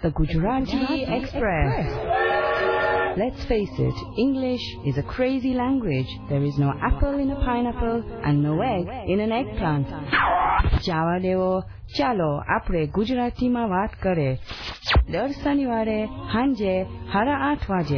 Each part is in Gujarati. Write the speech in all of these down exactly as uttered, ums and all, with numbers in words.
the Gujarati Express. Let's face it, English is a crazy language. There is no apple in a pineapple and no egg in an eggplant. Java devo, chalo apre Gujarati ma વાત કરે. દર શનિવારે સાંજે સાડા આઠ વાગે.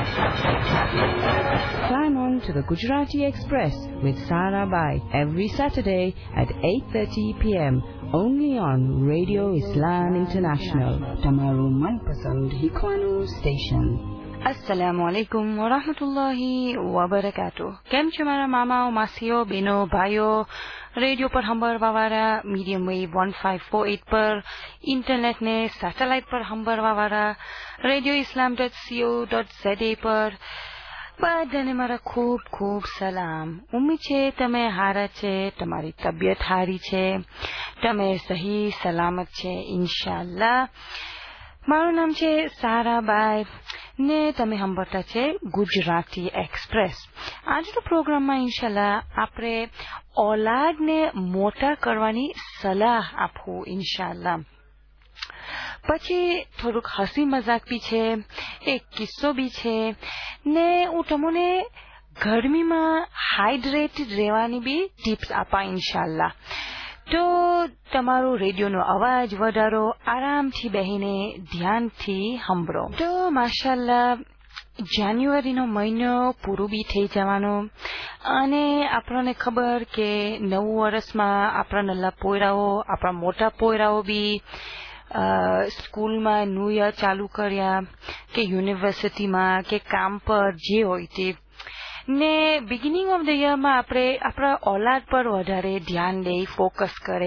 Climb on to the Gujarati Express with Sara Bai every Saturday at eight thirty p m only on Radio Islam International. Tamaru manpasand Hikwanul station. अस्सलामु अलैकुम व रहमतुल्लाहि व बरकातुह. કેમ છો મારા મામાઓ, માસીઓ, બહેનો, ભાઈઓ? રેડિયો પર સાંભળવાવાળા, medium wave one five four eight પર, ઇન્ટરનેટને સેટેલાઇટ પર સાંભળવાવાળા, radio Islam dot C O dot પર બધાને મારા ખૂબ ખૂબ સલામ. ઉમ્મીદ છે તમે હારા છે, તમારી તબિયત હારી છે, તમે સહી સલામત છે ઇન્શાઅલ્લાહ. મારું નામ છે સારાબાઈ ને તમે સાંભળતા છે ગુજરાતી એક્સપ્રેસ. આજનો પ્રોગ્રામમાં ઇન્શાલ્લાહ આપણે ઓલાદને મોટા કરવાની સલાહ આપવું ઇન્શાલ્લાહ. પછી થોડુંક હસી મજાક બી છે, એક કિસ્સો બી છે ને હું તમને ગરમીમાં હાઇડ્રેટેડ રહેવાની બી ટિપ્સ આપા ઇન્શાલ્લાહ. તો તમારો રેડિયોનો અવાજ વધારો, આરામથી બેહીને ધ્યાનથી સાંભળો. તો માશાલ્લાહ જાન્યુઆરીનો મહિનો પૂરો બી થઈ જવાનો અને આપણને ખબર કે નવું વર્ષમાં આપણા નલ્લા પોયરાઓ, આપણા મોટા પોયરાઓ બી સ્કૂલમાં ન્યૂ યર ચાલુ કર્યા કે યુનિવર્સિટીમાં કે કામ પર જે હોય તે ને બિગિનિંગ ઓફ ધ યરમાં આપણે આપણા ઓલાદ પર વધારે ધ્યાન દે, ફોકસ કરે.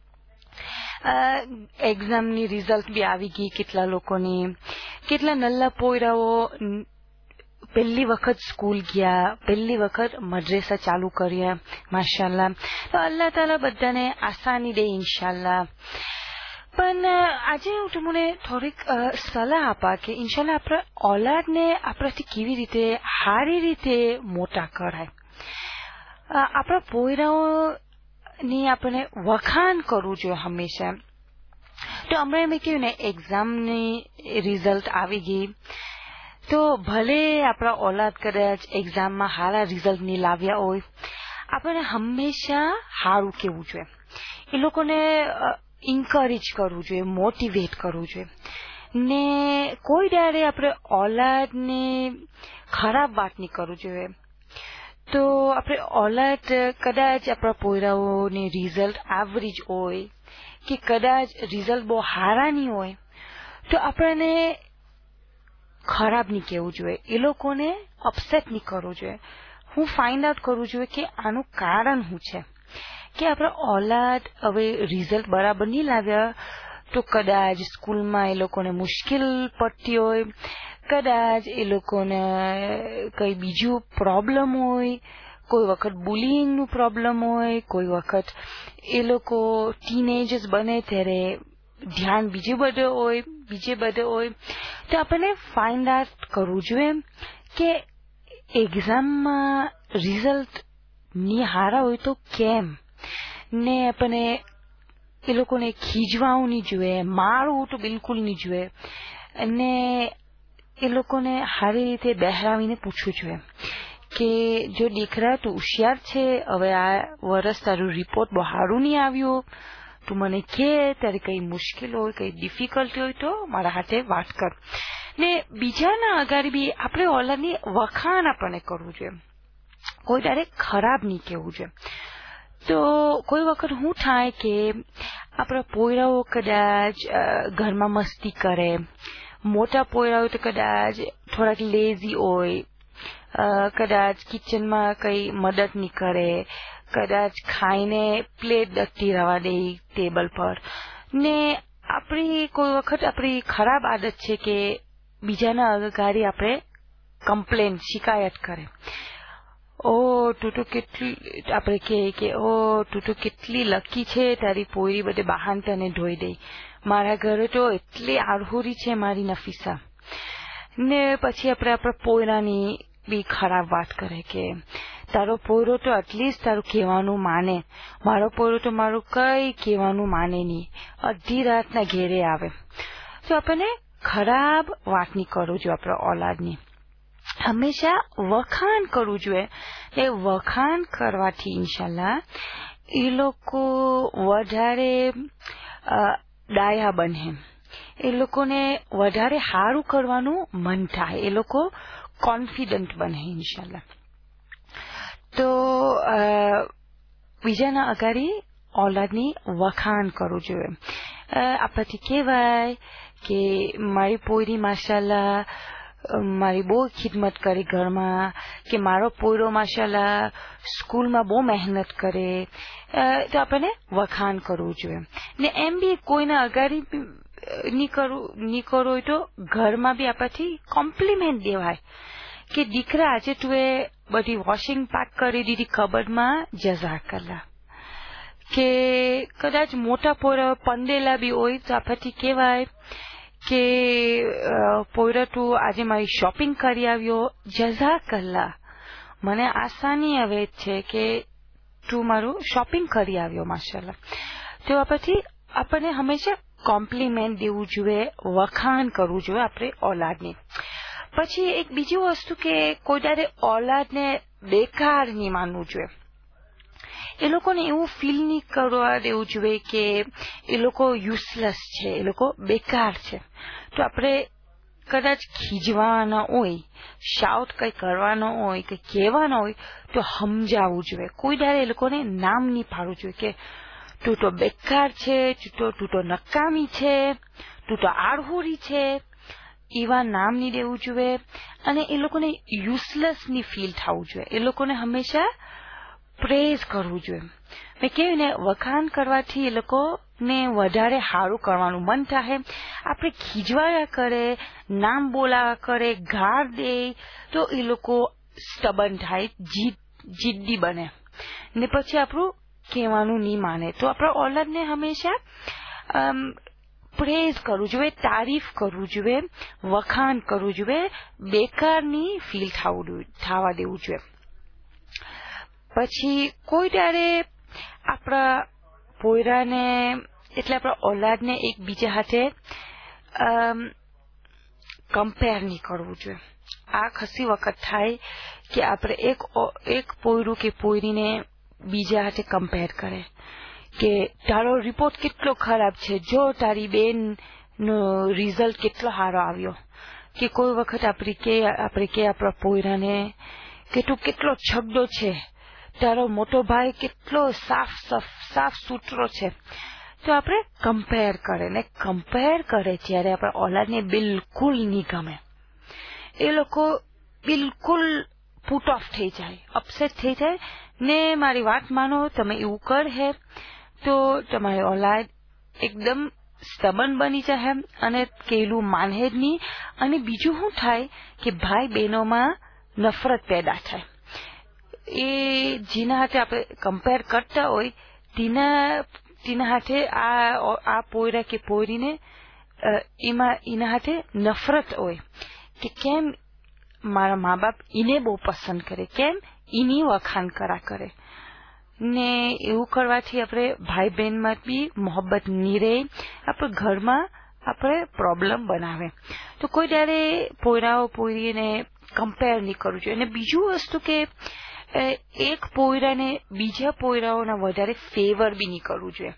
એક્ઝામની રિઝલ્ટ બી આવી ગઈ કેટલા લોકોની. કેટલા નલ્લા પોયરાઓ પહેલી વખત સ્કૂલ ગયા, પહેલી વખત મદ્રેસા ચાલુ કર્યા માશાલ્લાહ. તો અલ્લાહ તાલા બધાને આસાની દે ઇન્શાલ્લાહ. પણ આજે હું તમને થોડીક સલાહ આપા કે ઇન્શાલ્લાહ આપણા ઓલાદને આપણાથી કેવી રીતે સારી રીતે મોટા કરાય. આપણા પોયરાઓની આપણે વખાણ કરવું જોઈએ હંમેશા. તો હમણાં એમ કહ્યું ને એક્ઝામની રિઝલ્ટ આવી ગઈ, તો ભલે આપણા ઓલાદ કદાચ એક્ઝામમાં સારા રિઝલ્ટ નહીં લાવ્યા હોય, આપણે હંમેશા સારું કહેવું જોઈએ, એ લોકોને ઇન્કરેજ કરવું જોઈએ, મોટિવેટ કરવું જોઈએ ને કોઈ ડારે આપણે ઓલાદને ખરાબ વાત નહીં કરવું જોઈએ. તો આપણે ઓલાદ કદાચ આપણા પોયરાઓની રિઝલ્ટ એવરેજ હોય કે કદાચ રિઝલ્ટ બહુ સારા નહીં હોય, તો આપણને ખરાબ નહીં કહેવું જોઈએ, એ લોકોને અપસેટ નહીં કરવું જોઈએ. હું ફાઇન્ડ આઉટ કરવું જોઈએ કે આનું કારણ શું છે. કે આપણા ઓલાદ હવે રિઝલ્ટ બરાબર નહીં લાવ્યા તો કદાચ સ્કૂલમાં એ લોકોને મુશ્કેલ પડતી હોય, કદાચ એ લોકોને કંઈ બીજું પ્રોબ્લેમ હોય, કોઈ વખત બુલિંગનું પ્રોબ્લેમ હોય, કોઈ વખત એ લોકો ટીનેજર્સ બને ત્યારે ધ્યાન બીજે બધે હોય બીજે બધે હોય. તો આપણને ફાઇન્ડ આઉટ કરવું જોઈએ કે એક્ઝામમાં રિઝલ્ટ નહીં સારા હોય તો કેમ, ને આપણે એ લોકોને ખીજવાવું નહીં જોઈએ, મારવું તો બિલકુલ નહીં જોઈએ, અને એ લોકોને સારી રીતે બહેરાવીને પૂછવું જોઈએ કે જો દીકરા તું હોશિયાર છે, હવે આ વર્ષ તારું રિપોર્ટ બહુ સારું નહીં આવ્યું, તું મને કહે ત્યારે કંઈ મુશ્કેલ હોય, કંઈ ડિફિકલ્ટી હોય તો મારા હાથે વાત કર. ને બીજાના અગાડી બી આપણે ઓલાદની વખાણ આપણને કરવું જોઈએ, કોઈ ડાયરેક્ટ ખરાબ નહીં કહેવું જોઈએ. તો કોઈ વખત શું થાય કે આપણા પોયરાઓ કદાચ ઘરમાં મસ્તી કરે, મોટા પોયરાઓ તો કદાચ થોડાક લેઝી હોય, કદાચ કિચનમાં કંઈ મદદ નહીં કરે, કદાચ ખાઈને પ્લેટ ડકતી રહેવા દે ટેબલ પર. ને આપણી કોઈ વખત આપણી ખરાબ આદત છે કે બીજાના અગાડી આપણે કમ્પ્લેન, શિકાયત કરે. ઓ તું તો કેટલી આપણે કહે કે ઓ તું તો કેટલી લકી છે, તારી પોયરી બધે બહાન તને ધોઈ દે, મારા ઘરે તો એટલી આડહુરી છે મારી નફીસા. ને પછી આપણે આપણા પોયરાની બી ખરાબ વાત કરે કે તારો પોયરો તો એટલીસ્ટ તારું કહેવાનું માને, મારો પોયરો તો મારું કંઈ કહેવાનું માને નહીં, અડધી રાતના ઘેરે આવે. તો આપણને ખરાબ વાત નહીં કરવું જોઈએ આપણા ઓલાદની. હંમેશા વખાણ કરવું જોઈએ. એ વખાણ કરવાથી ઇન્શાલ્લાહ એ લોકો વધારે ડાયા બને, એ લોકોને વધારે સારું કરવાનું મન થાય, એ લોકો કોન્ફિડન્ટ બને ઇન્શાલ્લાહ. તો બીજાના અગાડી ઓલાદની વખાણ કરવું જોઈએ. આપણાથી કહેવાય કે મારી પોયરી માશાલ્લાહ મારી બહુ ખિદમત કરી ઘરમાં, કે મારો પોયરો માશાલ્લાહ સ્કૂલમાં બહુ મહેનત કરે, તો આપણને વખાણ કરવું જોઈએ. ને એમ બી કોઈના અગાડી નહીં કરવું નહીં કરવું હોય તો ઘરમાં બી આપણાથી કોમ્પ્લિમેન્ટ દેવાય કે દીકરા આજે તું એ બધી વોશિંગ પેક કરી દીધી કબર્ડમાં, જઝાકલ્લાહ. કે કદાચ મોટા પોયરા પંદેલા બી હોય તો આપણથી કહેવાય કે પોયરા તું આજે મારી શોપિંગ કરી આવ્યો, જઝાકલ્લાહ. મને આસાની હવે છે કે તું મારું શોપિંગ કરી આવ્યો માશાલ્લાહ. તો આપણથી આપણને હંમેશા કોમ્પ્લિમેન્ટ દેવું જોઈએ, વખાણ કરવું જોઈએ આપણે ઓલાદની. પછી એક બીજી વસ્તુ કે કોઈ ત્યારે ઓલાદને બેકાર નહીં માનવું જોઈએ. એ લોકોને એવું ફીલ નહીં કરવા દેવું જોઈએ કે એ લોકો યુઝલેસ છે, એ લોકો બેકાર છે. તો આપણે કદાચ ખીજવાના હોય, શાઉટ કંઈ કરવાનો હોય, કંઈ કહેવાનો હોય તો સમજાવવું જોઈએ. કોઈ ડારે એ લોકોને નામ નહીં પાડવું જોઈએ કે તું તો બેકાર છે, તું તો તું તો નકામી છે, તું તો આળહુરી છે, એવા નામ નહીં દેવું જોઈએ. અને એ લોકોને યુઝલેસ ની ફીલ થવું જોઈએ. એ લોકોને હંમેશા પ્રેઝ કરવું જોઈએ. મેં કહ્યું ને, વખાણ કરવાથી એ લોકોને વધારે સારું કરવાનું મન થાય. આપણે ખીજવાયા કરે, નામ બોલાવા કરે, ગાળ દે તો એ લોકો સ્ટબન થાય, જીદ જીદ્દી બને ને પછી આપણું કહેવાનું નહીં માને. તો આપણા ઓલાદને હંમેશા પ્રેઝ કરવું જોઈએ, તારીફ કરવું જોઈએ, વખાણ કરવું જોઈએ, બેકારની ફીલ થવા દેવું જોઈએ. પછી કોઈ ત્યારે આપણા પોયરાને એટલે આપણા ઓલાદને એકબીજા સાથે કમ્પેર નહીં કરવું જોઈએ. આ ખસી વખત થાય કે આપણે એક એક પોયરું કે પોયરીને બીજા સાથે કમ્પેર કરે કે તારો રિપોર્ટ કેટલો ખરાબ છે, જો તારી બેનનો રિઝલ્ટ કેટલો સારો આવ્યો. કે કોઈ વખત આપણે કે આપણે કે આપણા પોયરાને કે તું કેટલો છગડો છે, તારો મોટો ભાઈ કેટલો સાફ સાફ સુથરો છે. તો આપણે કમ્પેર કરે ને કમ્પેર કરે ત્યારે આપણા ઓલાદને બિલકુલ નહીં ગમે. એ લોકો બિલકુલ પુટ ઓફ થઈ જાય, અપસેટ થઈ જાય ને મારી વાત માનો, તમે એવું કર હે તો તમારી ઓલાદ એકદમ સ્ટબન બની જાય અને કેલું માને જ નહીં. અને બીજું શું થાય કે ભાઈ બહેનોમાં નફરત પેદા થાય. એ જેના હાથે આપણે કમ્પેર કરતા હોય તેના તેના હાથે આ આ પોયરા કે પોયરીને એમાં એના હાથે નફરત હોય કે કેમ મારા મા બાપ એને બહુ પસંદ કરે, કેમ એની વખાણ કરા કરે. ને એવું કરવાથી આપણે ભાઈ બહેનમાં બી મોહબ્બત નહીં રહે, આપણે ઘરમાં આપણે પ્રોબ્લેમ બનાવે. તો કોઈ ત્યારે પોયરાઓ પોયરીને કમ્પેર નહીં કરવું જોઈએ. અને બીજું વસ્તુ કે એક પોયરાને બીજા પોયરાઓના વધારે ફેવર બી નહીં કરવું જોઈએ.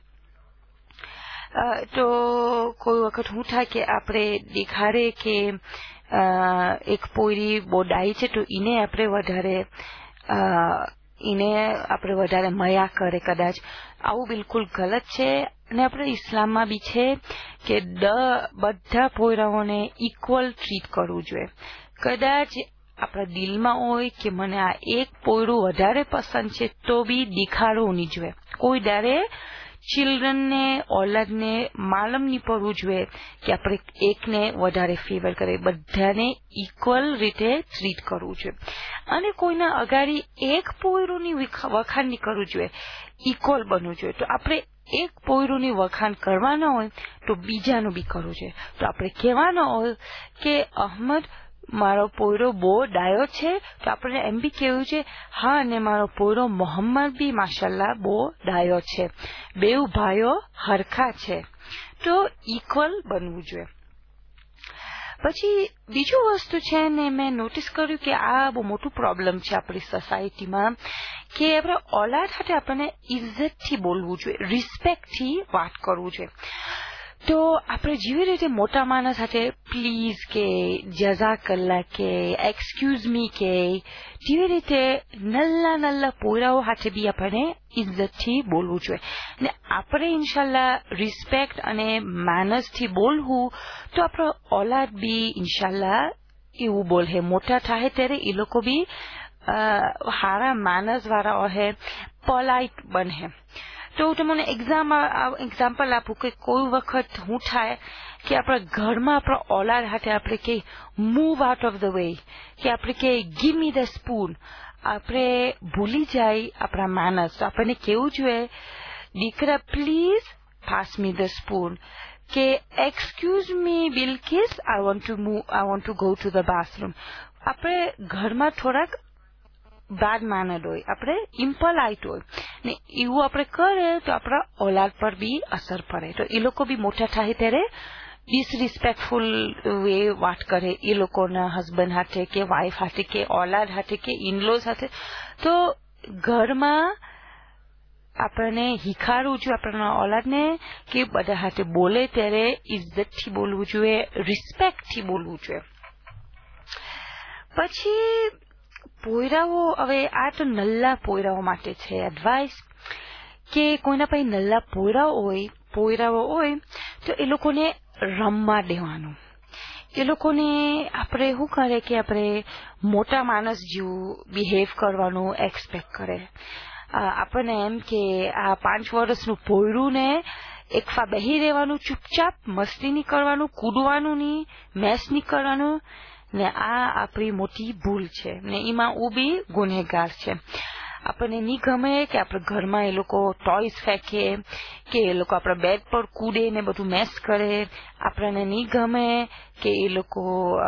તો કોઈ વખત શું થાય કે આપણે દેખાડે કે એક પોયરી બહુ ડાઈ છે તો એને આપણે વધારે એને આપણે વધારે મયા કરે કદાચ. આવું બિલકુલ ગલત છે. અને આપણે ઇસ્લામમાં બી છે કે બધા પોયરાઓને ઇક્વલ ટ્રીટ કરવું જોઈએ. કદાચ આપણા દિલમાં હોય કે મને આ એક પોયરું વધારે પસંદ છે તો બી દેખાડવું નહીં જોઈએ. કોઈ ડારે ચિલ્ડ્રનને ઓલાદને માલમ નહીં પડવું જોઈએ કે આપણે એકને વધારે ફેવર કરે. બધાને ઇક્વલ રીતે ટ્રીટ કરવું જોઈએ. અને કોઈના અગાડી એક પોયરુંની વખાણ નહીં કરવું જોઈએ, ઇક્વલ બનવું જોઈએ. તો આપણે એક પોયરુંની વખાણ કરવાના હોય તો બીજાનું બી કરવું જોઈએ. તો આપણે કહેવાનો હોય કે અહમદ મારો પોયરો બહુ ડાયો છે, તો આપણે એમ બી કહેવું છે હા, અને મારો પોયરો મોહમ્મદ બી માશાલ્લાહ બહુ ડાયો છે, બેઉ ભાઈઓ હરખા છે. તો ઇક્વલ બનવું જોઈએ. પછી બીજું વસ્તુ છે ને મેં નોટિસ કર્યું કે આ બહુ મોટું પ્રોબ્લેમ છે આપણી સોસાયટીમાં કે આપણે ઓલાદ સાથે આપણને ઇજ્જતથી બોલવું જોઈએ, રિસ્પેક્ટથી વાત કરવું જોઈએ. તો આપણે જેવી રીતે મોટા માણસ સાથે પ્લીઝ કે જઝાકલ્લા કે એક્સક્યુઝ મી કે જેવી રીતે નલ્લા નલ્લા પોયરાઓ સાથે બી આપણને ઇજ્જતથી બોલવું જોઈએ ને આપણે ઇન્શાલ્લાહ રિસ્પેક્ટ અને મેનર્સથી બોલવું તો આપણો ઓલાદ બી ઇન્શાલ્લાહ એવું બોલે. મોટા થાય ત્યારે એ લોકો બી સારા મેનર્સ વાળા હે, પોલાઇટ બને. તો હું તમને એક્ઝામ એક્ઝામ્પલ આપું કે કોઈ વખત શું થાય કે આપણા ઘરમાં આપણા ઓલાદ હાથે આપણે કે move out of the way કે આપણે કે ગીવ મી ધ સ્પૂન, આપણે ભૂલી જાય આપણા માનસ. તો આપણને કેવું જોઈએ, દીકરા please pass me the spoon, કે excuse me Bilkis I want to move I want to go to the bathroom. આપણે ઘરમાં થોડાક બાદ માનદ હોય, આપણે ઇમ્પલાઇટ હોય ને એવું આપણે કરે તો આપણા ઓલાદ પર બી અસર પડે. તો એ લોકો બી મોટા થાય ત્યારે ડિસરિસ્પેક્ટફુલ વે વાત કરે એ લોકોના હસબન્ડ હાથે કે વાઇફ હાથે કે ઓલાદ હાથે કે ઇનલોઝ હાથે. તો ઘરમાં આપણને શીખાડવું જોઈએ આપણા ઓલાદને કે બધા હાથે બોલે ત્યારે ઇજ્જતથી બોલવું જોઈએ, રિસ્પેક્ટથી બોલવું જોઈએ. પછી પોયરાઓ, હવે આ તો નલ્લા પોયરાઓ માટે છે એડવાઇસ કે કોઈના પાસે નલ્લા પોયરાઓ હોય પોયરાઓ હોય તો એ લોકોને રમવા દેવાનું. એ લોકોને આપણે શું કરે કે આપણે મોટા માણસ જેવું બિહેવ કરવાનું એક્સપેક્ટ કરે. આપણને એમ કે આ પાંચ વર્ષનું પોયરું ને એકફા બેહી રહેવાનું, ચૂપચાપ મસ્તી નહીં કરવાનું, કૂદવાનું નહીં, મેસ નહીં કરવાનું ને આ આપણી મોટી ભૂલ છે ને એમાં હું બી ગુનેગાર છે. આપણને નહીં ગમે કે આપણે ઘરમાં એ લોકો ટોયસ ફેંકે કે એ લોકો આપણા બેડ પર કૂદે ને બધું મેસ કરે. આપણને નહીં ગમે કે એ લોકો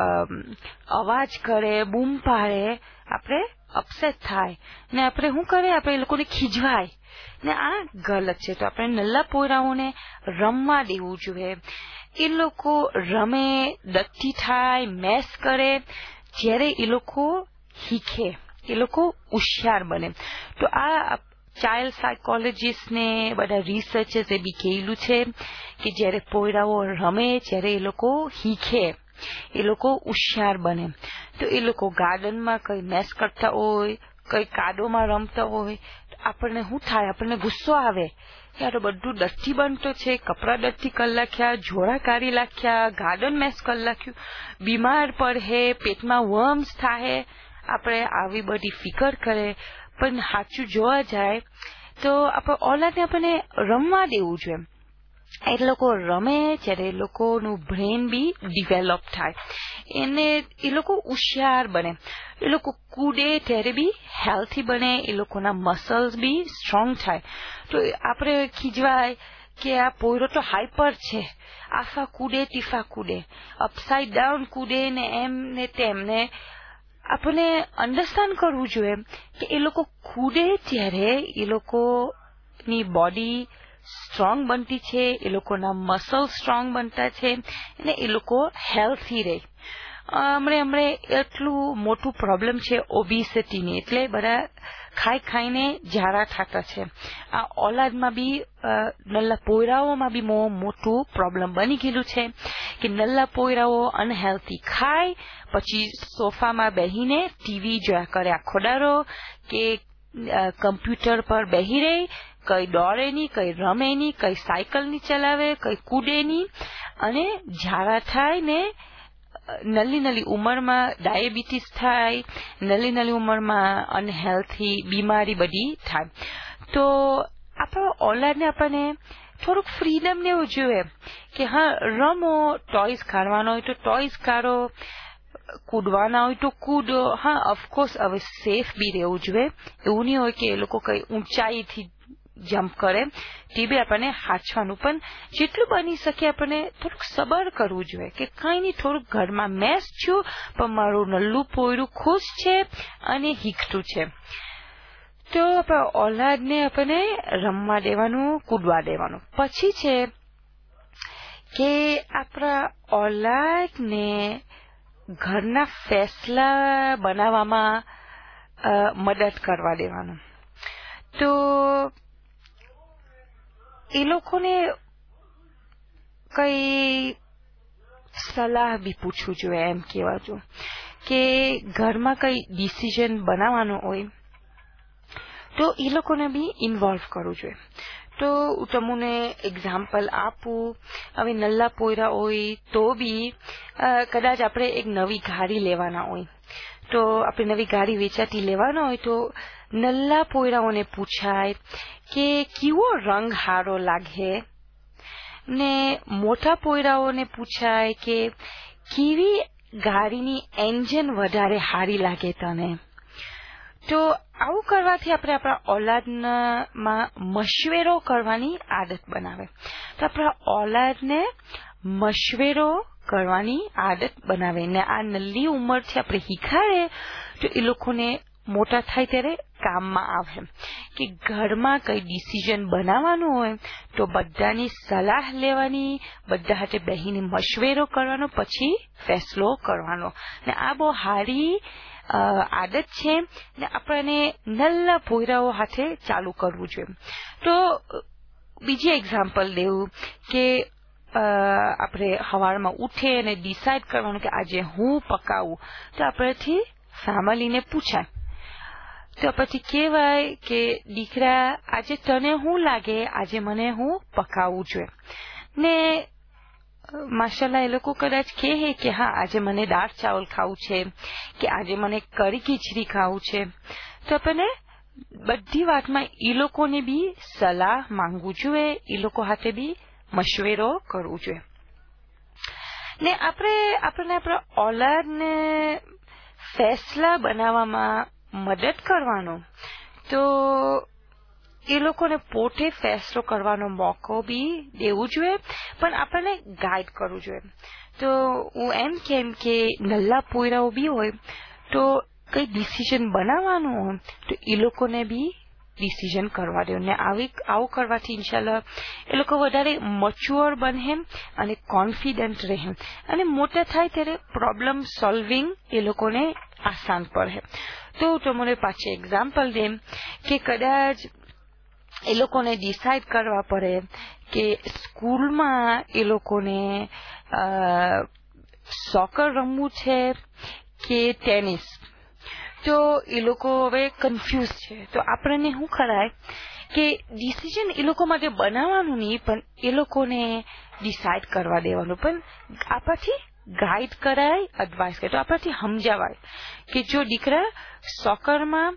અવાજ કરે, બૂમ પાડે, આપણે અપસેટ થાય ને આપણે શું કરે, આપણે એ લોકોને ખીજવાય ને આ ગલત છે. તો આપણે નલ્લા પોયરાઓને રમવા દેવું જોઈએ. એ લોકો રમે, દત્તી થાય, મેસ કરે, જ્યારે એ લોકો શીખે, એ લોકો હોશિયાર બને. તો આ ચાઇલ્ડ સાયકોલોજીસ્ટ ને બધા રિસર્ચર્સ એ બી કહેલું છે કે જ્યારે પોયરાઓ રમે ત્યારે એ લોકો શીખે, એ લોકો હોશિયાર બને. તો એ લોકો ગાર્ડનમાં કઈ મેસ કરતા હોય, કઈ કાદોમાં રમતા હોય, આપણને શું થાય, આપણને ગુસ્સો આવે કે આ તો બધું ડસ્ટી બનતો છે, કપડા ડસ્ટી કરી નાખ્યા, જોડા કાઢી નાખ્યા, ગાર્ડન મેસ કરી નાખ્યું, બીમાર પડે, પેટમાં વર્મ્સ થાય, આપણે આવી બધી ફિકર કરે. પણ સાચું જોવા જાય તો આપણે ઓલાદને આપણને રમવા દેવું જોઈએ. એ લોકો રમે ત્યારે એ લોકોનું બ્રેન બી ડેવલપ થાય, એને એ લોકો હોશિયાર બને. એ લોકો કૂદે ત્યારે બી હેલ્થી બને, એ લોકોના મસલ્સ બી સ્ટ્રોંગ થાય. તો આપણે ખીજવાય કે આ પોયરો તો હાઈપર છે, આફા કૂદે ટીફા કૂદે, અપસાઇડ ડાઉન કૂદે ને એમ ને તેમ ને આપણને અન્ડરસ્ટેન્ડ કરવું જોઈએ કે એ લોકો કૂદે ત્યારે એ લોકોની બોડી સ્ટ્રોંગ બનતી છે, એ લોકોના મસલ સ્ટ્રોંગ બનતા છે અને એ લોકો હેલ્થી રહે. હમણે હમણે એટલું મોટું પ્રોબ્લેમ છે ઓબેસિટીની, એટલે બધા ખાઈ ખાઈને ઝાડા થતા છે. આ ઓલાદમાં બી નલ્લા પોયરાઓમાં બી બહુ મોટું પ્રોબ્લેમ બની ગયેલું છે કે નલ્લા પોયરાઓ અનહેલ્થી ખાય, પછી સોફામાં બેહીને ટીવી જોયા કરે આખો દાડો કે કમ્પ્યુટર પર બેહી રહી, કઈ દોડે નહીં, કઈ રમે નહીં, કઈ સાયકલ નહીં ચલાવે, કઈ કૂદે નહીં અને ઝાડા થાય ને નલી નલી ઉંમરમાં ડાયાબિટીસ થાય, નલી નલી ઉંમરમાં અનહેલ્થી બીમારી બધી થાય. તો આપણા ઓલાદને આપણને થોડુંક ફ્રીડમ લેવું જોઈએ કે હા રમો, ટોયસ કાઢવાનો હોય તો ટોયસ કાઢો, કૂદવાના હોય તો કૂદો. હા ઓફકોર્સ હવે સેફ બી રહેવું જોઈએ. એવું નહીં હોય કે એ લોકો કઈ ઊંચાઈથી જમ્પ કરે, તે બી આપણને હાચવાનું. પણ જેટલું બની શકે આપણને થોડુંક સબર કરવું જોઈએ કે કઈ નહીં, થોડુંક ઘરમાં મેસ છું પણ મારું નલ્લું પોયરું ખુશ છે અને શીખતું છે. તો આપણા ઓલાદને આપણને રમવા દેવાનું, કૂદવા દેવાનું. પછી છે કે આપણા ઓલાદને ઘરના ફેસલા બનાવવામાં મદદ કરવા દેવાનું. તો એ લોકોને કઈ સલાહ બી પૂછવું જોઈએ, એમ કહેવા જો કે ઘરમાં કઈ ડિસિઝન બનાવવાનું હોય તો એ લોકોને બી ઇન્વોલ્વ કરવું જોઈએ. તો હું તમને એક્ઝામ્પલ આપું. હવે નલ્લા પોયરા હોય તો બી કદાચ આપણે એક નવી ગાડી લેવાના હોય, તો આપણે નવી ગાડી વેચાતી લેવાના હોય તો નલ્લા પોયરાઓને પૂછાય કે કેવો રંગ સારો લાગે, ને મોટા પોયરાઓને પૂછાય કે કેવી ગાડીની એન્જિન વધારે સારી લાગે તને. તો આવું કરવાથી આપણે આપણા ઓલાદમાં મશવેરો કરવાની આદત બનાવે. તો આપણા ઓલાદને મશવેરો કરવાની આદત બનાવે ને આ નલ્લી ઉંમરથી આપણે શીખાડે તો એ લોકોને મોટા થાય ત્યારે કામમાં આવે કે ઘરમાં કઈ ડિસિઝન બનાવવાનું હોય તો બધાની સલાહ લેવાની, બધા સાથે બેહીને મશવેરો કરવાનો, પછી ફેસલો કરવાનો. ને આ બહુ સારી આદત છે ને આપણને નલ્લા પોયરાઓ હાથે ચાલુ કરવું જોઈએ. તો બીજી એક્ઝામ્પલ દેવું કે આપણે સવારમાં ઉઠે અને ડિસાઇડ કરવાનું કે આજે હું પકાવું, તો આપણેથી ફેમિલીને પૂછાય. તો પછી કહેવાય કે દીકરા આજે તને શું લાગે, આજે મને હું પકાવવું જોઈએ. ને માશાલ્લાહ એ લોકો કદાચ કહે કે હા આજે મને દાળ ચાવલ ખાવું છે, કે આજે મને કઢી ખીચડી ખાવું છે. તો આપણને બધી વાતમાં એ લોકોને બી સલાહ માંગવું જોઈએ, એ લોકો હાથે બી મશવેરો કરવું જોઈએ. ને આપણે આપણને આપણા ઓલાદને ફેસલા બનાવવામાં મદદ કરવાનો, તો એ લોકોને પોતે ફેસલો કરવાનો મોકો બી દેવું જોઈએ, પણ આપણને ગાઈડ કરવું જોઈએ. તો હું એમ કેમ કે નલ્લા પોયરાઓ બી હોય તો કઈ ડિસિઝન બનાવવાનું હોય તો એ લોકોને બી ડિસિઝન કરવા દેવું. ને આવી આવું કરવાથી ઇન્શાલ્લાહ એ લોકો વધારે મચ્યોર બને અને કોન્ફિડન્ટ રહે, અને મોટા થાય ત્યારે પ્રોબ્લેમ સોલ્વિંગ એ લોકોને આસાન પડે. તો તો મને પાછી એક્ઝામ્પલ દેમ કે કદાચ એ લોકોને ડિસાઇડ કરવા પડે કે સ્કૂલમાં એ લોકોને સોકર રમવું છે કે ટેનિસ. તો એ લોકો હવે કન્ફ્યુઝ છે. તો આપણને શું કરાય કે ડિસિઝન એ લોકો માટે બનાવવાનું નહીં, પણ એ લોકોને ડિસાઇડ કરવા દેવાનું, પણ આપણાથી ગાઈડ કરાય, એડવાઇસ કરે. તો આપણાથી સમજાવાય કે જો દીકરા સોકરમાં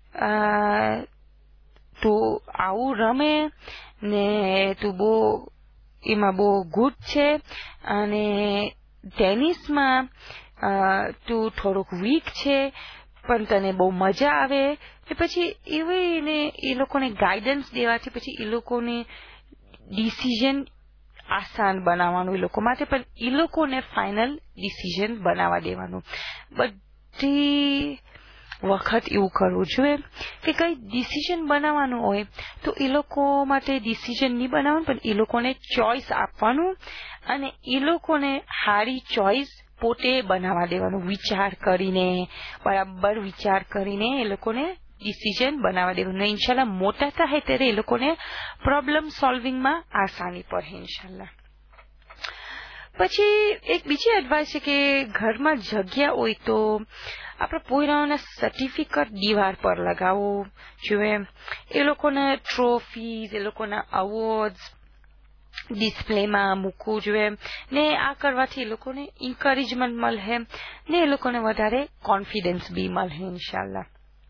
તું આવું રમે ને તું બહુ એમાં બહુ ગુડ છે, અને ટેનિસમાં તું થોડુંક વીક છે પણ તને બહુ મજા આવે. પછી એવી ને એ લોકોને ગાઈડન્સ દેવાથી પછી એ લોકોને ડિસિઝન આસાન બનાવવાનું એ લોકો માટે, પણ એ લોકોને ફાઇનલ ડિસિઝન બનાવવા દેવાનું. બધી વખત એવું કરવું જોઈએ કે કઈ ડિસિઝન બનાવવાનું હોય તો એ લોકો માટે ડિસિઝન નહીં બનાવવાનું, પણ એ લોકોને ચોઇસ આપવાનું, અને એ લોકોને સારી ચોઇસ પોતે બનાવવા દેવાનું. વિચાર કરીને, બરાબર વિચાર કરીને એ લોકોને ડિસિઝન બનાવવા દેવાનું. ઇન્શાલ્લાહ મોટા થાય ત્યારે એ લોકોને પ્રોબ્લેમ સોલ્વિંગમાં આસાની પડે ઇન્શાલ્લાહ. પછી એક બીજી એડવાઇસ છે કે ઘરમાં જગ્યા હોય તો આપણે પોયરાઓના સર્ટિફિકેટ દિવાલ પર લગાવવું જોઈએ. એ લોકોને ટ્રોફીઝ, એ લોકોના અવોર્ડ્સ ડિસ્પ્લેમાં મૂકવું જોઈએ. ને આ કરવાથી એ લોકોને એન્કરેજમેન્ટ મળે ને એ લોકોને વધારે કોન્ફિડન્સ બી મળે ઇન્શાલ્લાહ.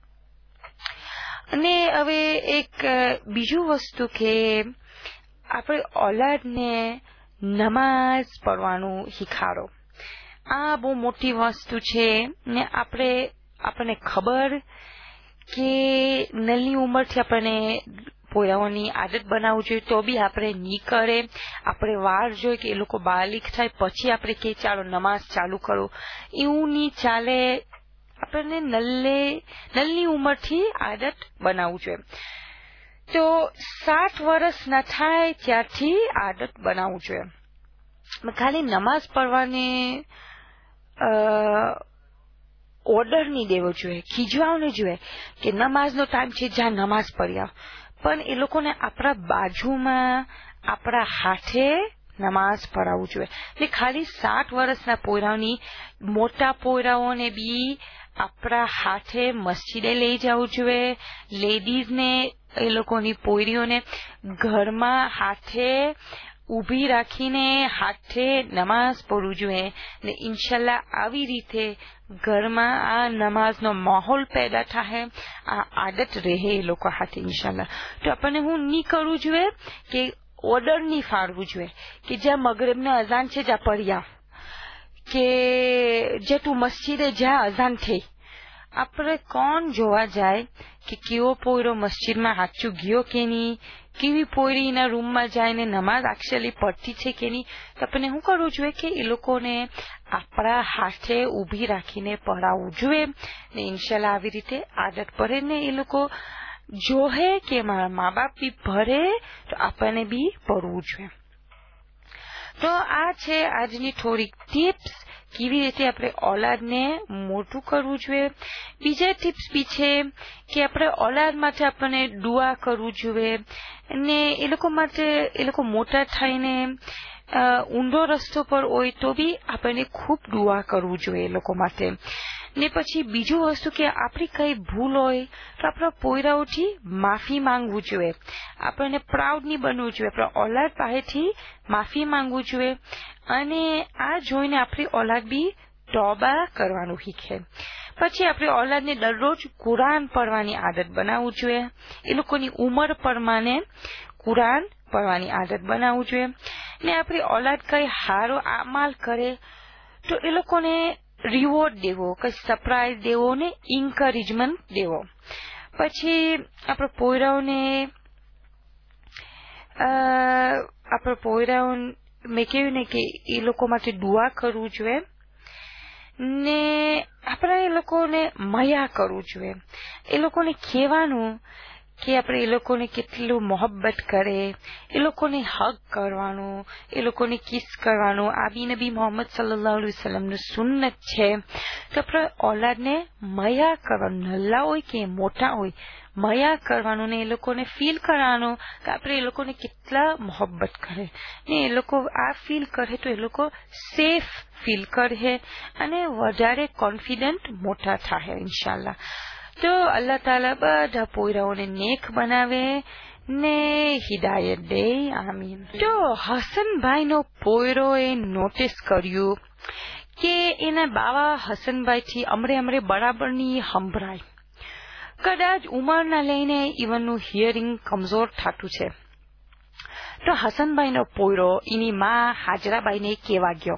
અને હવે એક બીજું વસ્તુ કે આપણે ઓલાદને નમાઝ પડવાનું શીખાડો. આ બહુ મોટી વસ્તુ છે ને આપણે આપણને ખબર કે નલ્લી ઉંમરથી આપણને પોયરાઓની આદત બનાવવું જોઈએ, તો બી આપણે નહીં કરે. આપણે વાર જોઈએ કે એ લોકો બાલિક થાય પછી આપણે કે ચાલો નમાઝ ચાલુ કરો, એવું નહીં ચાલે. આપણને નલ્લે નલ્લી ઉંમરથી આદત બનાવવું જોઈએ. તો સાત વર્ષ ના થાય ત્યારથી આદત બનાવવું જોઈએ. ખાલી નમાઝ પડવાને ઓર્ડર નહીં દેવો જોઈએ, ખીજવાને જોઈએ કે નમાઝનો ટાઈમ છે, જ્યાં નમાઝ પડ્યા. પણ એ લોકોને આપણા બાજુમાં આપણા હાથે નમાઝ પઢાવવું જોઈએ. એટલે ખાલી સાત વર્ષના પોયરાઓની મોટા પોયરાઓને બી આપણા હાથે મસ્જિદે લઈ જવું જોઈએ. લેડીઝને એ લોકોની પોયરીઓને ઘરમાં હાથે ઉભી રાખીને હાથે નમાઝ પઢવું જોઈએ. ને ઇન્શાલ્લાહ આવી રીતે ઘરમાં આ નમાઝનો માહોલ પેદા થાય, આ આદત રહે એ લોકો હાથે ઇન્શાલ્લાહ. તો આપણને હું નહીં કરવું જોઈએ કે ઓર્ડર નહીં ફાળવું જોઈએ કે જ્યાં મગરિબના અઝાન છે જ્યાં પડ્યા, કે જે તું મસ્જિદે જ્યાં અઝાન થઈ. આપણે કોણ જોવા જાય કે કેવો પોયરો મસ્જિદમાં હાચું ગયો કે નહીં, કેવી પોયરી એના રૂમમાં જઈને નમાઝ એકચ્યુઅલી પડતી છે કે નહીં. તો આપણને શું કરવું જોઈએ કે એ લોકોને આપણા હાથે ઊભી રાખીને પઢાવવું જોઈએ. ને ઇન્શાલ્લાહ આવી રીતે આદત પડે ને એ લોકો જોહે કે મારા મા બાપ બી ભરે તો આપણને બી પડવું જોઈએ. તો આ છે આજની થોડીક ટિપ્સ કેવી રીતે આપણે ઓલાદને મોટું કરવું જોઈએ. બીજા ટિપ્સ બી છે કે આપણે ઓલાદ માટે આપણને દુઆ કરવું જોઈએ. ને એ લોકો માટે એ લોકો મોટા થઈને ઊંધો રસ્તો પર હોય તો બી આપણને ખૂબ દુઆ કરવું જોઈએ એ લોકો માટે. ને પછી બીજું વસ્તુ કે આપણી કઈ ભૂલ હોય તો આપણા પોયરાઓથી માફી માંગવું જોઈએ. આપણને પ્રાઉડ નહીં બનવું જોઈએ, આપણા ઓલાદ પાસેથી માફી માંગવું જોઈએ. અને આ જોઈને આપણી ઓલાદ બી તોબા કરવાનું શીખે. પછી આપણે ઓલાદને દરરોજ કુરાન પઢવાની આદત બનાવવું જોઈએ. એ લોકોની ઉંમર પ્રમાણે કુરાન પઢવાની આદત બનાવવું જોઈએ. ને આપણી ઓલાદ કઈ સારો અમાલ કરે તો એ લોકોને રિવોર્ડ દેવો, કઈ સરપ્રાઈઝ દેવો ને એન્કરેજમેન્ટ દેવો. પછી આપણા પોયરાઓને આપણા પોયરાઓ મેં કહ્યું ને કે એ લોકો માટે દુઆ કરવું જોઈએ. ને આપણે એ લોકોને મયા કરવું જોઈએ. એ લોકોને કહેવાનું કે આપણે એ લોકોને કેટલું મોહબ્બત કરે, એ લોકોને હગ કરવાનું, એ લોકોને કિસ કરવાનું. આ બી નબી મોહમ્મદ સલ્લલ્લાહુ અલૈહિ વસલ્લમનું સુન્નત છે. તો આપણે ઓલાદને મયા કરવાનું, નલ્લા હોય કે મોટા હોય, મયા કરવાનું ને એ લોકોને ફીલ કરવાનું કે આપણે એ લોકોને કેટલા મોહબ્બત કરે. ને એ લોકો આ ફીલ કરે તો એ લોકો સેફ ફીલ કરે અને વધારે કોન્ફિડન્ટ મોટા થાય ઇન્શાલ્લાહ. તો અલ્લાહ તાલા બધા પોયરાઓને નેક બનાવે ને હિદાયત દે. આમીન. તો હસનભાઈનો પોયરોએ નોટિસ કર્યું કે એના બાવા હસનભાઈથી અમરે અમરે બરાબરની સંભળાય. કદાચ ઉંમરના લઈને ઇવનનું હિયરિંગ કમજોર થતું છે. તો હસનભાઈનો પોયરો એની માં હાજરાબાઈને કહેવા ગયો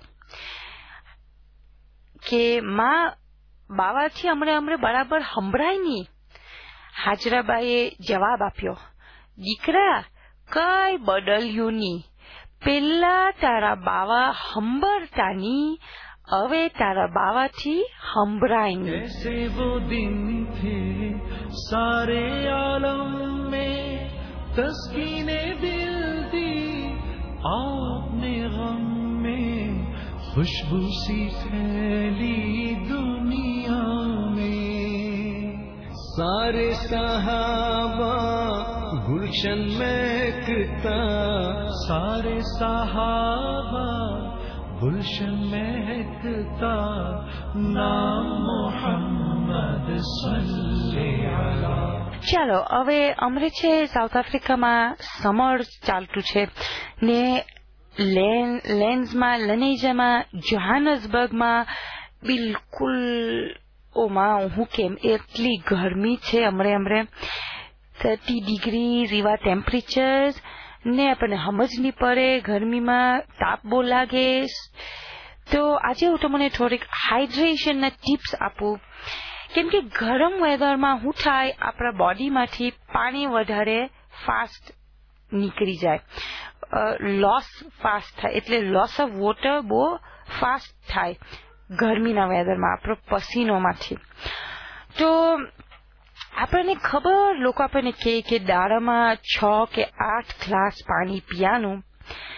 કે માં, બાવાથી અમરે અમરે બરાબર સંભળાય નહીં. હાજરાબાઈએ જવાબ આપ્યો, દીકરા કઈ બદલ્યું નહીં. પેલા તારા બાવા સંભળતા નહીં, હવે તારા બાવાથી સંભળાય નહીં. ऐसे वो दिन थे सारे आलम में तस्कीने दिल दी आपने गम में खुशबू सी फैली दुनिया में. सारे सहाबा गुलशन महकता, सारे सहाबा गुलशन महकता, नाम मोहम्मद सल्ले अला. ચાલો હવે અમરે છે સાઉથ આફ્રિકામાં સમર ચાલતું છે ને લેન્સમાં, લનેજામાં, જોહાનસબર્ગમાં બિલકુલ ઓમાં હું કેમ એટલી ગરમી છે. અમરે અમરે થર્ટી ડિગ્રી એવા ટેમ્પરેચર્સ ને આપણને સમજ નહીં પડે. ગરમીમાં તાપ બહુ લાગે. તો આજે હું તમને થોડીક હાઇડ્રેશનના ટિપ્સ આપું. કેમ કે ગરમ વેધરમાં શું થાય, આપણા બોડીમાંથી પાણી વધારે ફાસ્ટ નીકળી જાય, લોસ ફાસ્ટ થાય. એટલે લોસ ઓફ વોટર બહુ ફાસ્ટ થાય ગરમીના વેધરમાં આપણો પસીનોમાંથી. તો આપણને ખબર, લોકો આપણને કહે કે દાડામાં છ કે આઠ ગ્લાસ પાણી પીવાનું.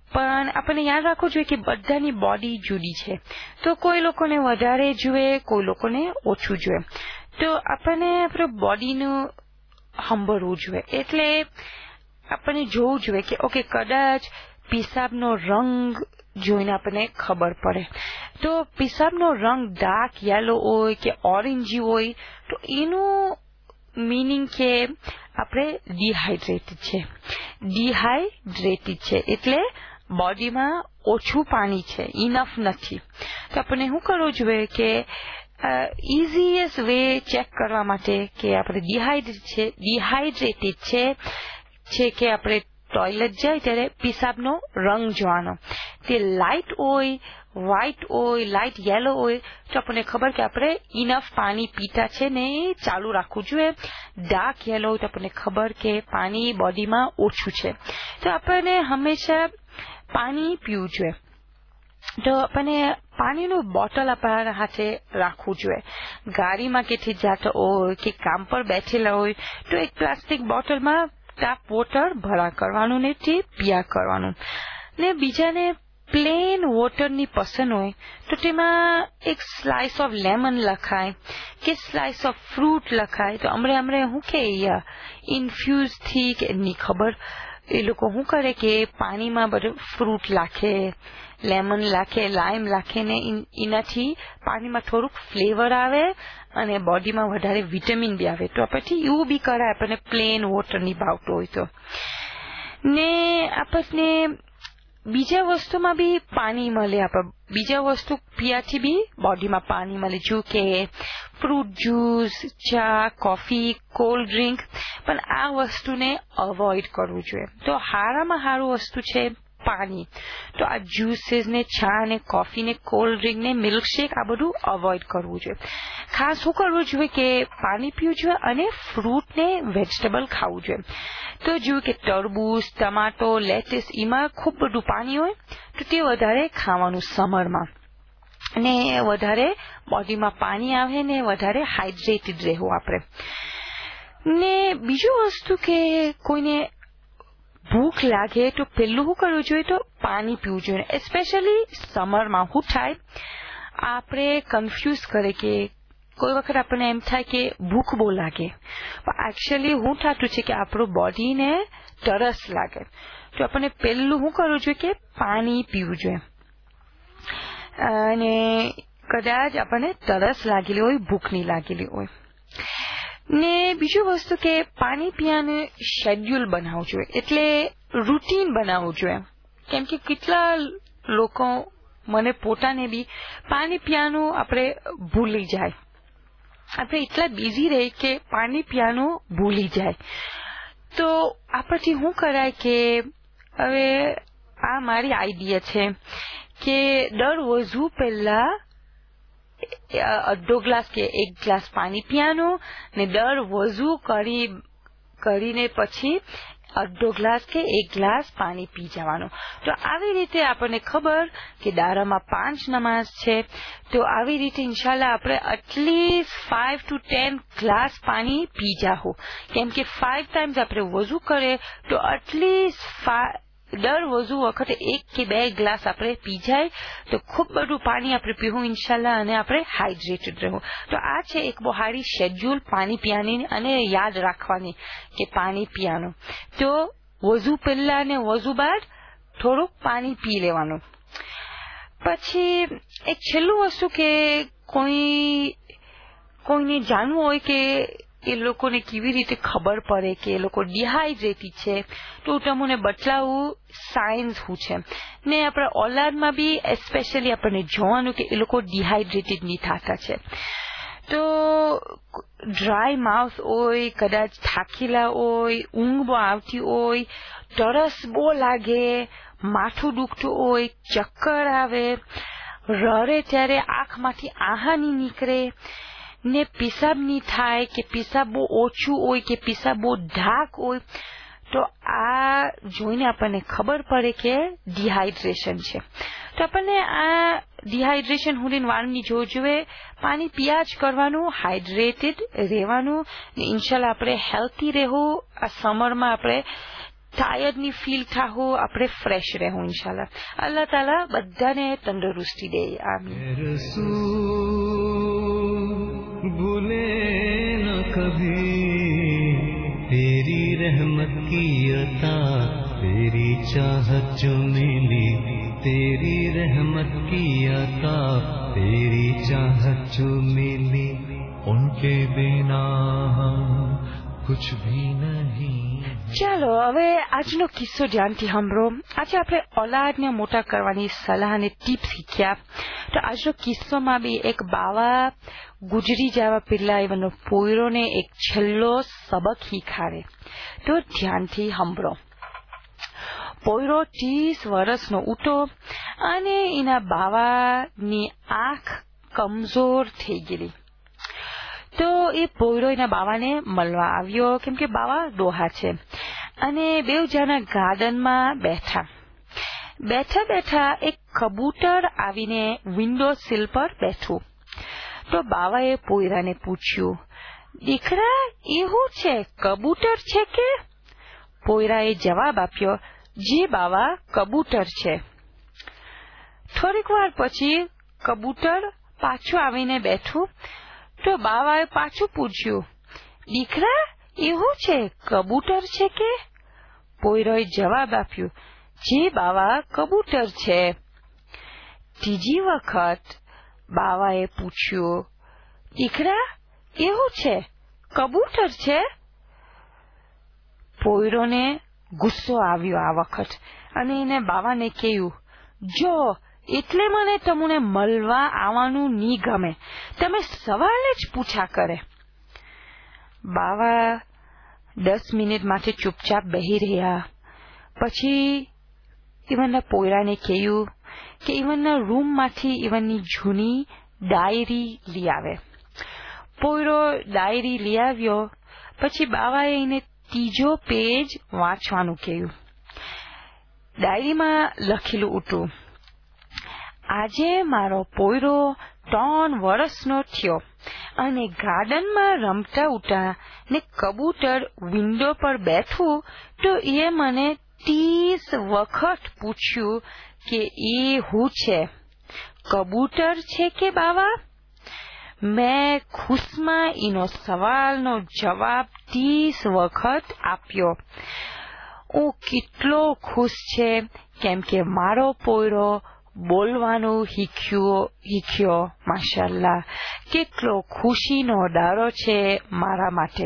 પણ આપણને યાદ રાખવું જોઈએ કે બધાની બોડી જુદી છે, તો કોઈ લોકોને વધારે જોઈએ, કોઈ લોકોને ઓછું જોઈએ. તો આપણને આપણે બોડીનું સાંભળવું જોઈએ. એટલે આપણને જોવું જોઈએ કે ઓકે, કદાચ પિશાબનો રંગ જોઈને આપણને ખબર પડે. તો પિશાબનો રંગ ડાર્ક યેલો હોય કે ઓરેન્જી હોય, તો એનું મીનિંગ કે આપણે ડિહાઇડ્રેટેડ છે. ડિહાઇડ્રેટેડ છે એટલે બોડીમાં ઓછું પાણી છે, ઇનફ નથી. તો આપણને શું કરવું જોઈએ કે ઇઝીએસ્ટ વે ચેક કરવા માટે કે આપણે ડિહાઇડ્રેટ છે ડિહાઇડ્રેટેડ છે છે કે આપણે ટોયલેટ જાય ત્યારે પિશાબનો રંગ જોવાનો. તે લાઇટ હોય, વ્હાઇટ હોય, લાઇટ યેલો હોય, તો આપણને ખબર કે આપણે ઇનફ પાણી પીતા છે ને એ ચાલુ રાખવું જોઈએ. ડાર્ક યેલો હોય તો આપણને ખબર કે પાણી બોડીમાં ઓછું છે. તો આપણને હંમેશા પાણી પીવું જોઈએ. તો આપણને પાણીનું બોટલ આપણા હાથે રાખવું જોઈએ. ગાડીમાં કેથી જતા હોય કે કામ પર બેઠેલા હોય તો એક પ્લાસ્ટિક બોટલમાં ટાપ વોટર ભરા કરવાનું ને તે પીયા કરવાનું. ને બીજાને પ્લેન વોટરની પસંદ હોય તો તેમાં એક સ્લાઇસ ઓફ લેમન લખાય કે સ્લાઇસ ઓફ ફ્રૂટ લખાય. તો હમણે હમણે હું કે ઇન્ફ્યુઝ થી કે એની ખબર એ લોકો શું કરે કે પાણીમાં બધું ફ્રૂટ લાખે, લેમન લાખે, લાઈમ લાખે ને એનાથી પાણીમાં થોડુંક ફ્લેવર આવે અને બોડીમાં વધારે વિટામિન બી આવે. તો પછી એવું બી કરાય આપણને પ્લેન વોટરની ભાવતો હોય તો. ને આપણને બીજા વસ્તુમાં બી પાણી મળે. આપણે બીજા વસ્તુ પીવાથી બી બોડીમાં પાણી મળે, જો કે ફ્રૂટ જ્યુસ, ચા, કોફી, કોલ્ડ ડ્રિંક. પણ આ વસ્તુને અવોઇડ કરવું જોઈએ. તો સારામાં સારું વસ્તુ છે પાણી. તો આ જ્યુસીસ ને, ચા ને, કોફી ને, કોલ્ડ ડ્રિંક ને, મિલ્કશેક આ બધું અવોઇડ કરવું જોઈએ. ખાસ શું કરવું જોઈએ કે પાણી પીવું જોઈએ અને ફ્રૂટ ને વેજીટેબલ ખાવું જોઈએ. તો જો કે તરબૂચ, ટમાટો, લેટીસ એમાં ખૂબ બધું પાણી હોય, તો તે વધારે ખાવાનું સમરમાં. ને વધારે બોડીમાં પાણી આવે ને વધારે હાઇડ્રેટેડ રહેવું આપણે. ને બીજું વસ્તુ કે કોઈને ભૂખ લાગે તો પેલું શું કરવું જોઈએ તો પાણી પીવું જોઈએ. એસ્પેશિયલી સમરમાં શું થાય, આપણે કન્ફ્યુઝ કરે કે કોઈ વખત આપણને એમ થાય કે ભૂખ બહુ લાગે, પણ એકચ્યુઅલી શું થતું છે કે આપણું બોડીને તરસ લાગે. તો આપણને પેલું શું કરવું જોઈએ કે પાણી પીવું જોઈએ. અને કદાચ આપણને તરસ લાગેલી હોય, ભૂખ નહીં લાગેલી હોય. ને બીજું વસ્તુ કે પાણી પીવાનું શેડ્યુલ બનાવવું જોઈએ, એટલે રૂટીન બનાવવું જોઈએ. કેમ કે કેટલા લોકો મને પોતાને બી પાણી પીવાનું આપણે ભૂલી જાય. આપણે એટલા બિઝી રહી કે પાણી પીવાનું ભૂલી જાય. તો આપણથી શું કરાય કે હવે આ મારી આઈડિયા છે કે દર વજુ પહેલા અડધો ગ્લાસ કે એક ગ્લાસ પાણી પીવાનું ને દર વજુ કરી કરીને પછી અડધો ગ્લાસ કે એક ગ્લાસ પાણી પી જવાનું. તો આવી રીતે આપણને ખબર કે દારામાં પાંચ નમાઝ છે, તો આવી રીતે ઇન્શાલ્લાહ આપણે at least five to ten glass પાણી પી જાહું. કેમ કે ફાઈવ ટાઈમ્સ આપણે વજુ કરે તો એટલીસ્ટ દર વજુ વખતે એક કે બે ગ્લાસ આપણે પી જાય તો ખૂબ બધું પાણી આપણે પીવું ઇન્શાલ્લાહ અને આપણે હાઇડ્રેટેડ રહેવું. તો આ છે એક બહુ સારી શેડ્યુલ પાણી પીવાની અને યાદ રાખવાની કે પાણી પીવાનું. તો વજુ પહેલા ને વજુ બાદ થોડુંક પાણી પી લેવાનું. પછી એક છેલ્લું વસ્તુ કે કોઈ કોઈને જાણવું હોય કે એ લોકોને કેવી રીતે ખબર પડે કે એ લોકો ડિહાઇડ્રેટેડ છે, તો તમને બતલાવું સાયન્સ શું છે. ને આપણા ઓલાદમાં બી એસ્પેશિયલી આપણને જોવાનું કે એ લોકો ડિહાઇડ્રેટેડ નહીં થતા છે. તો ડ્રાય માઉથ હોય, કદાચ થાકેલા હોય, ઊંઘ બહુ આવતી હોય, તરસ બહુ લાગે, માથું દુખતું હોય, ચક્કર આવે, રડે ત્યારે આંખમાંથી આહા નહીં નીકળે ને પિશાબ નહીં થાય કે પિશાબ બહુ ઓછું હોય કે પિશાબ બહુ ઢાક હોય, તો આ જોઈને આપણને ખબર પડે કે ડિહાઇડ્રેશન છે. તો આપણને આ ડિહાઇડ્રેશન હુંડીને વાળની જોવું જોઈએ. પાણી પીયા જ કરવાનું, હાઇડ્રેટેડ રહેવાનું ને ઇન્શાલ્લાહ આપણે હેલ્ધી રહેવું. આ સમરમાં આપણે ટાયર્ડ ની ફીલ થાહો આપણે ફ્રેશ રહેવું ઇન્શાલ્લાહ અલ્લાહ તાલા બધાને તંદુરસ્તી દે આમીન भूले न कभी तेरी रहमत की अता तेरी चाहत जो मिली तेरी रहमत की अता तेरी चाहत जो मिली उनके बिना हम कुछ भी नहीं. ચાલો હવે આજનો કિસ્સો ધ્યાનથી સાંભળો. આજે આપણે ઓલાદને મોટા કરવાની સલાહ અને ટીપ શીખ્યા. તો આજનો કિસ્સોમાં બી એક બાવા ગુજરી જવા પહેલા એવાનો પોયરોને એક છેલ્લો સબક શીખાડે. તો ધ્યાનથી સાંભળો. પોયરો ત્રીસ વર્ષનો ઉઠો અને એના બાવાની આંખ કમજોર થઈ ગયેલી. તો એ પોયરો એના બાવાને મળવા આવ્યો કેમ કે બાવા ડોહા છે અને બે જણા ગાર્ડનમાં બેઠા બેઠા બેઠા એક કબૂતર આવીને વિન્ડો સિલ પર બેઠું. તો બાવાએ પોયરાને પૂછ્યું, દીકરા એવું છે કબૂતર છે કે? પોયરાએ જવાબ આપ્યો, જી બાવા કબૂતર છે. થોડીક વાર પછી કબૂતર પાછું આવીને બેઠું. તો બાવાએ પાછું પૂછ્યું, દીકરા એવું છે કબૂતર છે કે? પોયરોએ જવાબ આપ્યો, જી બાવા કબૂતર છે. ત્રીજી વખત બાવાએ પૂછ્યું, દીકરા એવું છે કબૂતર છે? પોયરોને ગુસ્સો આવ્યો આ વખત અને એને બાવાને કહ્યું, જો એટલે મને તમને મળવા આવવાનું નહીં ગમે, તમે સવાલ જ પૂછા કરે. બાવા દસ મિનિટ માટે ચૂપચાપ બેહી રહ્યા. પછી ઈવનના પોયરાને કહ્યું કે ઈવનના રૂમમાંથી ઈવનની જૂની ડાયરી લઈ આવે. પોયરો ડાયરી લઈ આવ્યો. પછી બાવાએ એને ત્રીજો પેજ વાંચવાનું કહ્યું. ડાયરીમાં લખેલું હતું, આજે મારો પોયરો ત્રણ વર્ષનો થયો અને ગાર્ડનમાં રમતા ઉતા ને કબૂતર વિન્ડો પર બેઠું તો એ મને ત્રીસ વખત પૂછ્યું કે એ હું છે, કબૂતર છે કે બાવા? મેં ખુશમાં એનો સવાલનો જવાબ ત્રીસ વખત આપ્યો. હું કેટલો ખુશ છે કેમ કે મારો પોયરો બોલવાનું શીખ્યો શીખ્યો માશાલ્લાહ. કેટલો ખુશીનો દાડો છે મારા માટે.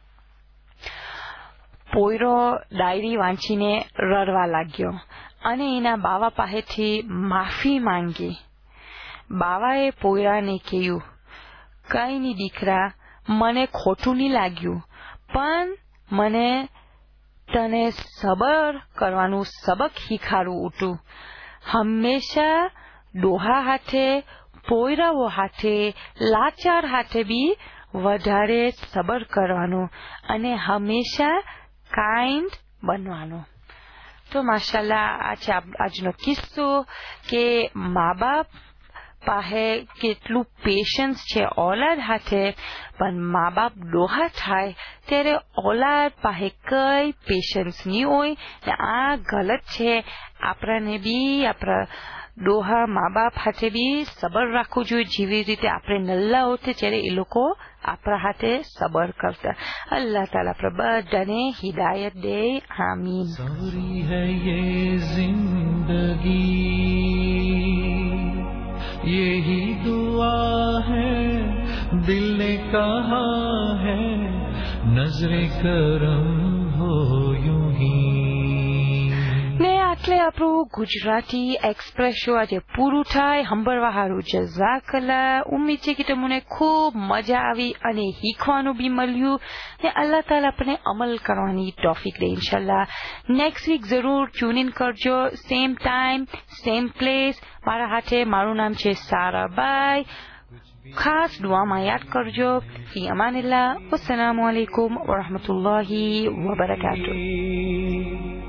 પોયરો ડાયરી વાંચીને રડવા લાગ્યો અને એના બાવા પાસેથી માફી માંગી. બાવાએ પોયરાને કહ્યું, કઈ નહીં દીકરા, મને ખોટું નહીં લાગ્યું, પણ મને તને સબર કરવાનું સબક શીખાડવું હતું. હંમેશા ડોહા હાથે, પોયરાઓ હાથે, લાચાર હાથે બી વધારે સબર કરવાનું અને હંમેશા કાઇન્ડ બનવાનું. તો માશાલ્લાહ આ છે આજનો કિસ્સો કે મા બાપ પાસે કેટલું પેશન્સ છે ઓલાદ હાથે, પણ મા બાપ ડોહા થાય ત્યારે ઓલાદ પાસે કઈ પેશન્સ નહીં હોય. આ ગલત છે. આપણાને બી આપણા ડોહા મા બાપ હાથે બી સબર રાખવું જોઈએ, જેવી રીતે આપણે નલ્લા હોતે ત્યારે એ લોકો આપણા હાથે સબર કરતા. અલ્લાહ તાલા આપણા બધાને હિદાયત દે. આમીન. सारी है ये जिंदगी यही दुआ है दिल ने कहा है नजरे करम हो यूं ही. ને આટલે આપણું ગુજરાતી એક્સપ્રેસ શો આજે પૂરું થાય. સાંભળવા હારું જઝાકલ્લા. ઉમ્મીદ છે કે તમને ખૂબ મજા આવી અને શીખવાનું બી મળ્યું ને અલ્લાહ તાલા આપણને અમલ કરવાની તૌફીક દે ઇન્શાલ્લાહ. નેક્સ્ટ વીક જરૂર ટ્યુન ઇન કરજો. Same time same place. મારા હાથે મારું નામ છે સારાબાઈ. ખાસ દુઆમાં યાદ કરજો. ફી અમાનિલ્લાહ. વસ્સલામુ અલૈકુમ વરહમતુલ્લાહી વબરકાતુહ.